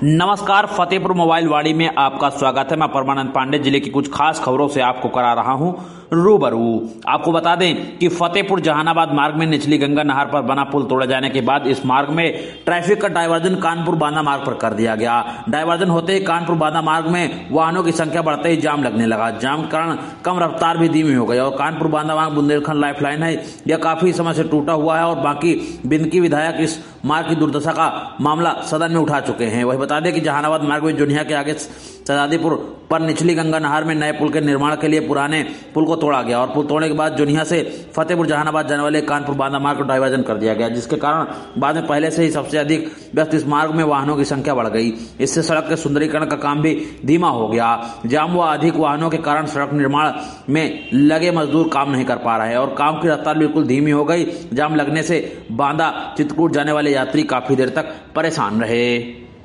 नमस्कार, फतेहपुर मोबाइल वाड़ी में आपका स्वागत है। मैं परमानंद पांडे जिले की कुछ खास खबरों से आपको करा रहा हूं रूबरू। आपको बता दें कि फतेहपुर जहानाबाद मार्ग में निचली गंगा नहर पर बना पुल तोड़े जाने के बाद इस मार्ग में ट्रैफिक का डायवर्जन कानपुर बांदा मार्ग पर कर दिया गया। डायवर्जन होते ही कानपुर बांदा मार्ग में वाहनों की संख्या बढ़ते ही जाम लगने लगा। जाम के कारण कम रफ्तार भी धीमी हो गई और कानपुर बांदा मार्ग बुंदेलखंड लाइफलाइन है, यह काफी समय से टूटा हुआ है और बाकी बिंदकी विधायक इस मार्ग की दुर्दशा का मामला सदन में उठा चुके हैं। वही बता दें कि जहानाबाद मार्ग में जोनिया के आगे सजादीपुर पर निचली गंगा नहर में नए पुल के निर्माण के लिए पुराने पुल को तोड़ा गया और पुल तोड़ने के बाद जोनिया से फतेहपुर जहानाबाद जाने वाले कानपुर बांदा मार्ग को डाइवर्जन कर दिया गया, जिसके कारण बाद में पहले से ही सबसे अधिक व्यस्त इस मार्ग में वाहनों की संख्या बढ़ गई। इससे सड़क के सुंदरीकरण का काम भी धीमा हो गया। जाम व अधिक वाहनों के कारण सड़क निर्माण में लगे मजदूर काम नहीं कर पा रहे और काम की रफ्तार बिल्कुल धीमी हो गई। जाम लगने से बांदा चित्रकूट जाने वाले यात्री काफी देर तक परेशान रहे।